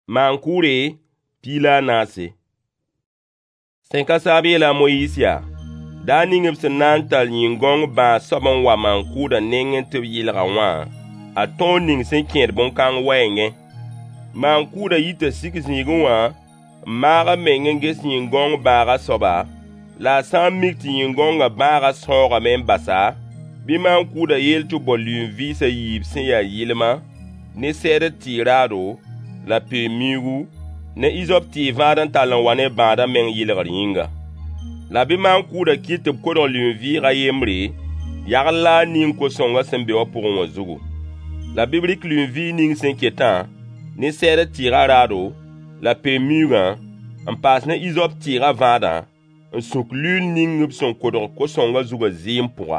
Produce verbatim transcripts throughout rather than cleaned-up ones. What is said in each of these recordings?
Mankure pila nase. Senka sabi la Moïsia. Da ningib sen nan tal yingong ba soban wa mankura nengen tib yilga wa. A ton ning sen kẽed bõn-kãng wɛɛngẽ. Mankura yita sik zĩigẽ wã maaga mengen ges yingong baaga soba. La a sã n mik tɩ yĩngonga bãaga sãoogame n basa, bɩ mankura yeel tɩ bɔ luin vɩɩsã yiib sẽn yaa yɩlma, ne sɛɛd tɩɩraado, la peemiigu, ne izop tɩɩ vãad n tall n wa ne bãada meng yɩlgr yĩnga. La bɩ mankura kɩt tɩ b kodg luin vɩɩga yembre, yagl la a ning ko-sõnga sẽn be wã pʋgẽ wã zugu. La bɩ b rɩk luin vɩɩg ning sẽn ketã, ne sɛɛd tɩɩga raado, la peemiigã, n paas ne izop tɩɩga vãadã, n sũk luin ning b sẽn kodg ko-sõnga zugã zɩɩm pʋga.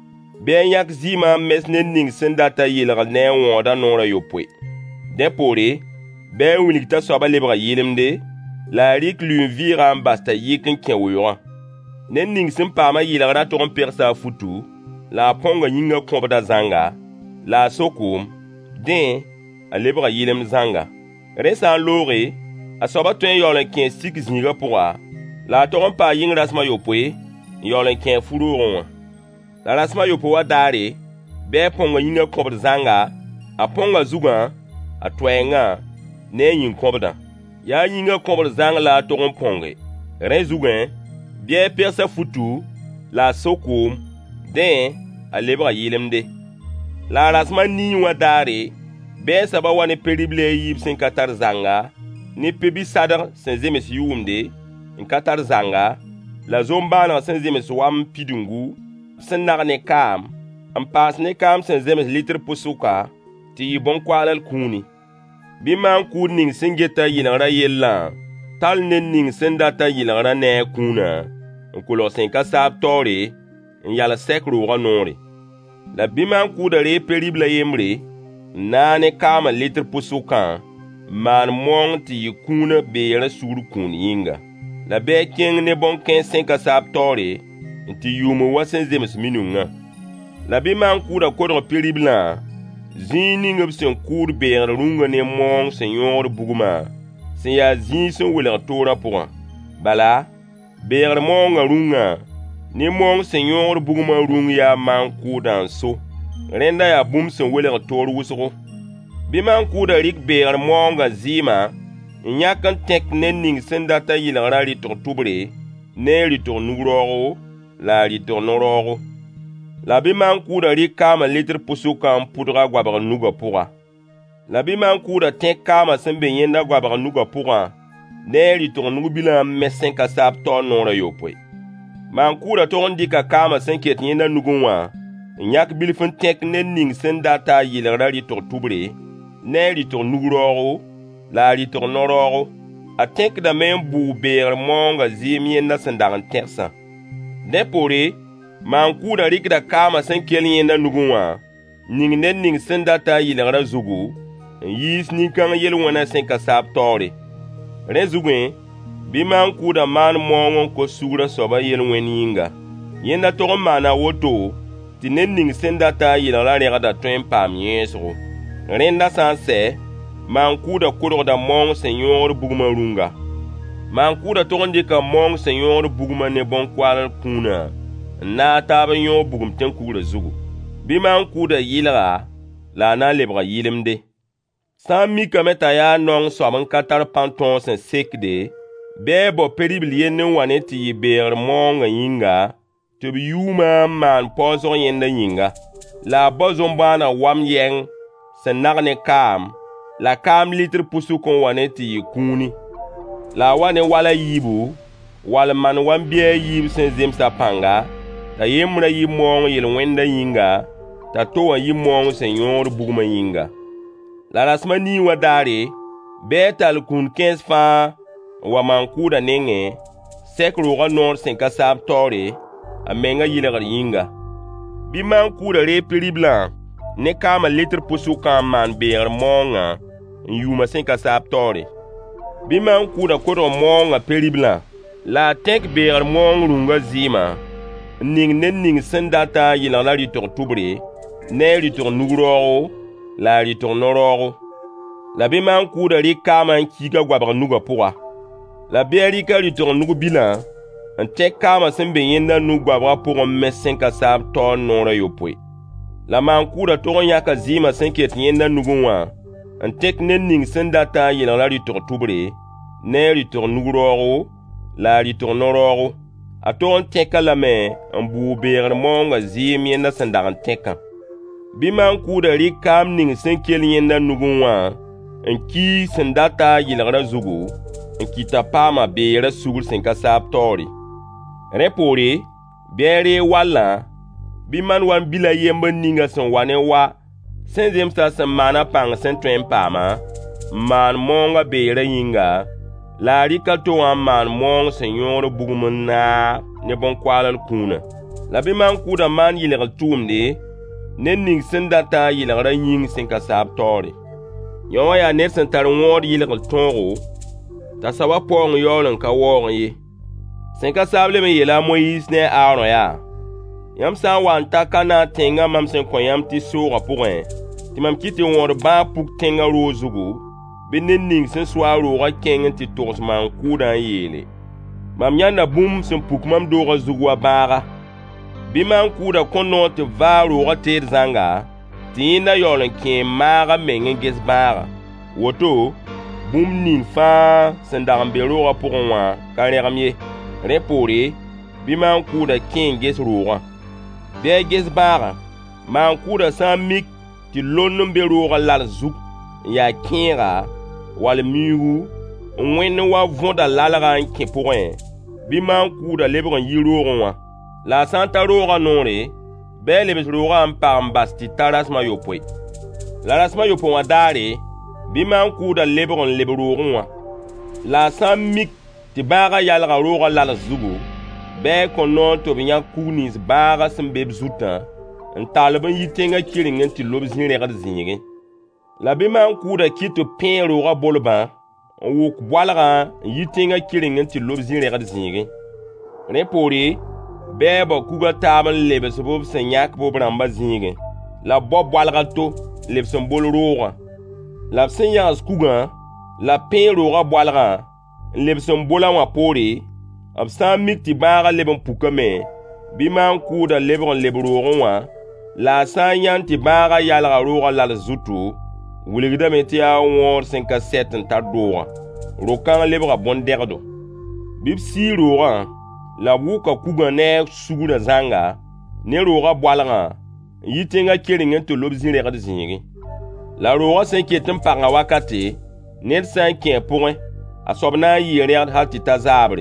Bɩ a yãk zɩɩmã n mes ned ning sẽn data yɩlgd ne a wõoda noorã yopoe. Dẽ poore, bɩ a wilg t'a soaba lebga yɩlemde, la a rɩk luin vɩɩgã n bas t'a yɩk n kẽ weoogã. Ned ning sẽn paama yɩlgrã tog n pegsa a futu, la a põnga yĩnga kõbda zãnga, la a sokoom, dẽ, a lebga yɩlem zãnga. Rẽ sã n looge, a soaba tõe n yaool n kẽ sik zĩigã pʋga, la a tog n paa yĩng rasmã yopoe, n yaool n kẽ fu-roogẽ wã. La rasmã yopoe wã daare, bɩ a põnga yĩnga kõbd zãnga, a põnga zugã, a toɛɛngã, ne a yĩn-kõbdã. Yaa yĩnga kõbd zãng la a tog n põnge. Rẽ zugẽ, bɩ a pegsa futu, la a sokoom, dẽ, a lebga yɩlemde. La a rasmã nii wã daare, bɩ a soaba wa ne pe-ribli a yiib sẽn ka tar zãnga, ne pe-bi-sadg sẽn zems yʋʋmde, n ka tar zãnga, la zom-bãaneg sẽn zems wam pidungu, sẽn nag ne kaam, n paas ne kaam sẽn zems litr pʋsʋka, tɩ yɩ bõn-koaalal kũuni. Bɩ maan-kʋʋd ning sẽn geta yɩlgrã yellã, tall ned ning sẽn data yɩlgrã ne a kũunã, n kolg sẽn ka saab taoore, n yal sɛk roogã noore. La bɩ maan-kʋʋda ree pe-ribla yembre, n naa ne kaamã litr pʋsʋkã, n maan mong tɩ yɩ kũunã beerã sugr kũun yĩnga. La bɩ a kẽng ne bõn-kãens sẽn ka saab taoore, n tɩ yʋʋm wa sẽn zems minungã. La bɩ maan-kʋʋda kodg pe-riblã, zĩig ning b sẽn kʋʋd beegr rũngã ne mong sẽn yõogd bugmã, sẽn yaa zĩig sẽn welg toorã pʋgã. Bala, beegr mongã rũngã, ne mong sẽn yõogd bugmã rũng yaa maan-kʋʋdã n so. Rẽnda yaa bũmb sẽn welg toor wʋsgo. Bɩ maan-kʋʋda rɩk beegr mongã zɩɩmã, n yãk n tẽk ned ning sẽn data yɩlgrã rɩtg tʋbre, ne a rɩtg nug-raoogo, la a rɩtg no-raoogo. La bɩ maan-kʋʋda rɩk kaamã litr pʋsʋkã n pʋdga goabg nugã pʋga. La bɩ maan-kʋʋda tẽk kaamã sẽn be yẽnda goabg nugã pʋgã, ne a rɩtg nug-bilã n mes sẽn ka saab taoor noorã yopoe. Maan-kʋʋda tog n dɩka kaamã sẽn ket yẽnda nugẽ wã, n yãk bilf n tẽk ned ning sẽn data yɩlgrã rɩtg tʋbre, ne a rɩtg nug-raoogo, la a rɩtg no-raoogo. A tẽkdame n bʋʋg beegr moongã zɩɩm yẽnda sẽn dag n tẽgsã. Dẽ poore, maan-kʋʋda rɩkda kaamã sẽn kell yẽnda nugẽ wã, ning ned ning sẽn data yɩlgrã zugu, n yiis nin-kãng yel-wẽnã sẽn ka saab taoore. Rẽ zugẽ, bɩ maan-kʋʋda maan mong n ko-sugrã soaba yel-wẽn yĩnga. Yẽnda tog n maana woto, tɩ ned ning sẽn data yɩlgrã rẽgda tõe n paam yẽesgo. Rẽnda sã n sɛ, maan-kʋʋda kodgda mong sẽn yõogd bugmã rũnga. Maan-kʋʋda tog n dɩka mong sẽn yõogd bugmã ne bõn-koaalr kũunã, n naag taab n yõog bugum tẽn-kugrã zugu. Bɩ maan-kʋʋda yɩlga, la a na n lebga yɩlemde. Sã n mikame t'a yaa nong soab n ka tar pãn-tõog sẽn sekde, bɩ a bao pe-ribl yend n wa ne tɩ yɩ beegr mongã yĩnga, tɩ b yuumã n maan paoosg yẽnda yĩnga. La a bao zom-bãaneg wam yɛng sẽn nag ne kaam, la kaam litr pʋsʋk n wa ne tɩ yɩ kũuni. La a wa ne wala yiibu, wall man wan bɩ a yiib sẽn zemsa pãnga, t'a yembrã yɩ mong yel-wẽnda yĩnga, t'a to wã yɩ mong sẽn yõogd bugmã yĩnga. La rasmã nii wã daare, bɩ a tall kũun kãens fãa n wa maan-kʋʋda nengẽ, sɛk roogã noor sẽn ka saab taoore, a menga yɩlgr yĩnga. Bɩ maan-kʋʋda ree pe-riblã, ne kaamã litr pʋsʋkã n maan beegr mongã, n yʋʋmã sẽn ka saab taoore. Bɩ maan-kʋʋda kodg mongã pe-riblã, la a tẽk beegr mong rũngã zɩɩmã, n ning ned ning sẽn data yɩlgrã rɩtg tʋbre, ne a rɩtg nug-raoogo, la a rɩtg no-raoogo. La bɩ maan kʋʋda rɩk kaamã n kiiga goabg nugã pʋga. La bɩ a rɩka rɩtg nug bilã n tẽk kaamã sẽn be yẽnda nug goabgã pʋgẽ n me sẽn ka saab taoor noorã yopoe. La maan kʋʋda tog n yãka zɩɩmã sẽn ket yẽnda nugẽ wã n tẽk ned ning sẽn datã n yɩlg la rɩtg tʋbre, ne a rɩtg nug-raoogo la a rɩtg no-raoogo. A tog n tẽka lame n bʋʋ beegr moonga zɩɩm yẽnda sẽn dag n tẽkã. Bɩ maan kʋʋda rɩk kaam ning sẽn kell yẽnda nugẽ wã n ki sẽn data yɩlgrã zugu n kɩta paama beegrã sugr sẽn ka saab taoore. Rẽ poore, bɩ a ree wallã, bɩ man wa n bila yembr ninga sẽn wa ne wa sẽn zemsa sẽn maana pãng sẽn tõe n paama, n maan moonga beegrã yĩnga, la a rɩka to wã n maan moong sẽn yõogr bugum n naag ne bõn-koaalr kũunã. La bɩ maan kʋʋda maan yɩlgl tʋʋmde ned ning sẽn data yɩlgrã yĩng sẽn ka saab taoore. Yõ wã yaa ned sẽn tar wõod yɩlgl tõogo, t'a soaba paoong yaool n ka waoog ye. Sẽn ka saab leb n yeela a Moyiis ne a Aaron yaa: yãmb sã n wa n ta Kanaan tẽngã mam sẽn kõ yãmb tɩ soogã pʋgẽ, tɩ mam kɩt tɩ wõod bãag puk tẽngã roog zugu, bɩ ned ning sẽn so-a roogã kẽng n tɩ togs maan kʋʋdã n yeele: mam yãnda bũmb sẽn puk mam doogã zugu wa bãaga. Bɩ maan kʋʋda kõ noog tɩ vaa roogã teed zãnga, tɩ yẽnda yaool n kẽ n maaga meng n ges bãaga. Woto, bũmb ning fãa sẽn dag n be roogã pʋgẽ wã ka rẽgem ye. Rẽ poore, bɩ maan kʋʋda kẽ n ges roogã. Bɩ a ges bãaga, maan kʋʋda sã n mik tɩ lond n be roogã lals zug n yaa kẽega wall miugu n wẽnd wa võda lalga n kẽ pʋgẽ, bɩ maan kʋʋda lebg n yi roogẽ wã. La a sã n ta roogã noore, bɩ a lebs roogã n pag n bas tɩ ta rasmã yopoe. La rasmã yopoe wã daare, bɩ maan kʋʋda lebg n leb roogẽ wã. La a sã n mik tɩ bãagã yalga roogã lals zugu, bɩ a kõ noog tɩ b yãk kug nins bãagã sẽn be b zutã n talb n yi tẽngã kɩreng n tɩ lob zĩ-rẽgd zĩigẽ. La bɩ maan kʋʋda kɩt tɩ pẽ roogã bolbã n wʋk boalgã n yi tẽngã kɩreng n tɩ lob zĩ-rẽgd zĩigẽ. Rẽ poore, bɩ a ba kugã taab n lebs b sẽn yãk b rãmbã zĩigẽ, la b bao boalgã to lebs n bol roogã. La b sẽn yãgs kugã la pẽ roogã boalgã n lebs n bolã wã poore, b sã n mik tɩ bãagã leb n pukame, bɩ maan kʋʋda lebg n leb roogẽ wã, la a sã n yãnd tɩ bãagã yalga roogã lals zutu, wilgdame tɩ yaa wõor sẽn ka sɛt n tar doogã, ro-kãng lebga bõn-dɛgdo. Bɩ b sii roogã, la b wʋka kugã ne sugrã zãnga ne roogã boalgã n yi tẽngã kering n tɩ lob zĩ-rẽgd zĩigẽ. La roogã sẽn ket n pagã wakate, ned sã n kẽ pʋgẽ, a soab na n yɩɩ rẽgd hal tɩ ta zaabre.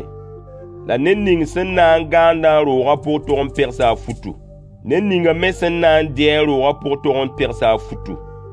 La ned ning sẽn na n gãandã roogã pʋg tog n pegsa a futu. Ned ninga me sẽn na n dɩɛ roogã pʋg tog n pegsa a futu.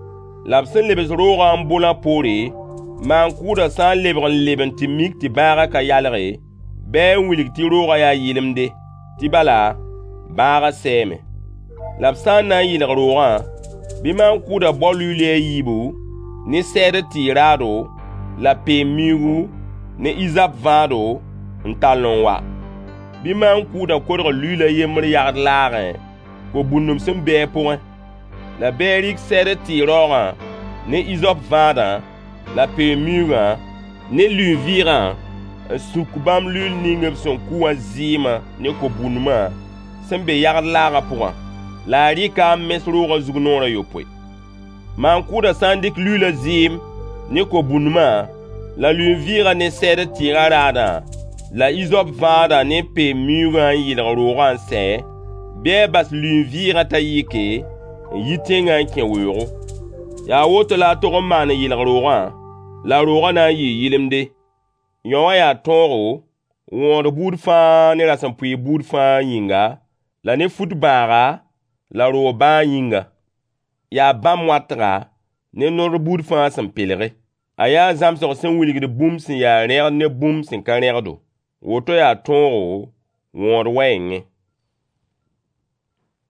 La b sẽn lebs roogã n bolã poore, maan kʋʋda sã n lebg n leb n tɩ mik tɩ bãagã ka yalge, bɩ n wilg tɩ roogã yaa yɩlemde, tɩ bala, bãagã sɛɛme. La b sã n na n yɩlg roogã, bɩ maan kʋʋda bao luyle a yiibu, ne sɛɛd tɩɩraado, la peem miugu, ne izap vãado n tall n wa. Bɩ maan kʋʋda kodg luylã yembr yagd laagẽ, fo bũndum sẽn bɩ a pʋgẽ. La bɩ a rɩk sɛɛd tɩɩraoogã, ne izap vãadã, la peem miugã, ne luy vɩɩgã, n sũk bãmb lul ning b sẽn kʋ wã zɩɩmã ne ko-bũndumã sẽn be yagd laagã pʋgã, la a rɩka n mes roogã zug noorã yopoe. Maan kʋʋda sã n dɩk luylã zɩɩm ne ko-bũndumã, la luy vɩɩgã ne sɛɛd tɩɩgã raadã, la izop vãadã ne peem miugã n yɩlg roogã n sɛ, bɩ a bas luy vɩɩgã t'a yɩke n yi tẽngã n kẽ weoogo. Yaa woto la a tog n maan n yɩlg roogã, la roogã na n yɩɩ yɩlemde. Yõ wã yaa tõogo, wõod buud fãa ne rasempʋɩ buud fãa yĩnga, la ne fut bãaga, la roog bãag yĩnga. Yaa bãmb wãtga ne nor buud fãa sẽn pelge. A yaa zãmsg sẽn wilgd bũmb sẽn yaa rẽgd ne bũmb sẽn ka rẽgdo. Woto yaa tõogo, wõod wɛɛngẽ.